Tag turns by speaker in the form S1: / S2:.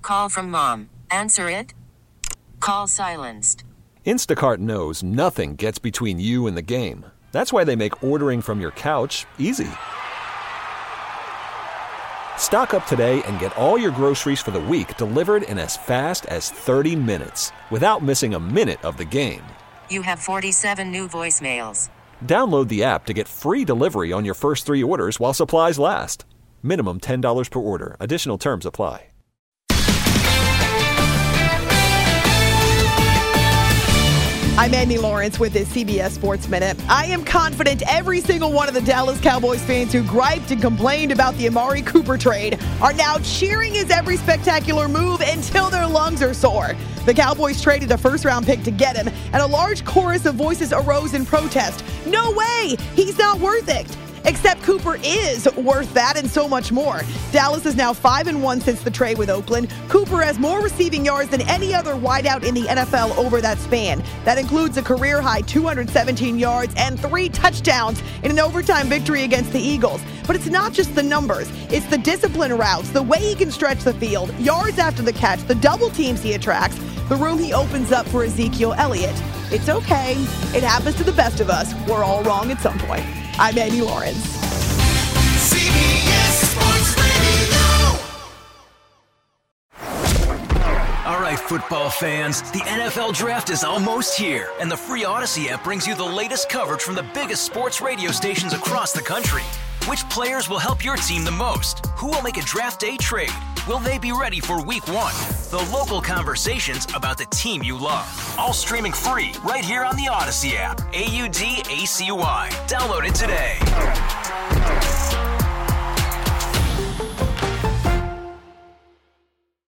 S1: call from mom. Answer it. Call silenced.
S2: Instacart knows nothing gets between you and the game. That's why they make ordering from your couch easy. Stock up today and get all your groceries for the week delivered in as fast as 30 minutes without missing a minute of the game.
S1: You have 47 new voicemails.
S2: Download the app to get free delivery on your first 3 orders while supplies last. Minimum $10 per order. Additional terms apply.
S3: I'm Amy Lawrence with this CBS Sports Minute. I am confident every single one of the Dallas Cowboys fans who griped and complained about the Amari Cooper trade are now cheering his every spectacular move until their lungs are sore. The Cowboys traded a first-round pick to get him, and a large chorus of voices arose in protest. No way! He's not worth it! Except Cooper is worth that and so much more. Dallas is now 5-1 since the trade with Oakland. Cooper has more receiving yards than any other wideout in the NFL over that span. That includes a career-high 217 yards and 3 touchdowns in an overtime victory against the Eagles. But it's not just the numbers. It's the discipline routes, the way he can stretch the field, yards after the catch, the double teams he attracts, the room he opens up for Ezekiel Elliott. It's okay. It happens to the best of us. We're all wrong at some point. I'm Amy Lawrence.
S4: CBS Sports Radio.
S5: All right, football fans, the NFL Draft is almost here, and the free Odyssey app brings you the latest coverage from the biggest sports radio stations across the country. Which players will help your team the most? Who will make a draft day trade? Will they be ready for week 1? The local conversations about the team you love. All streaming free right here on the Odyssey app. AUDACY. Download it today.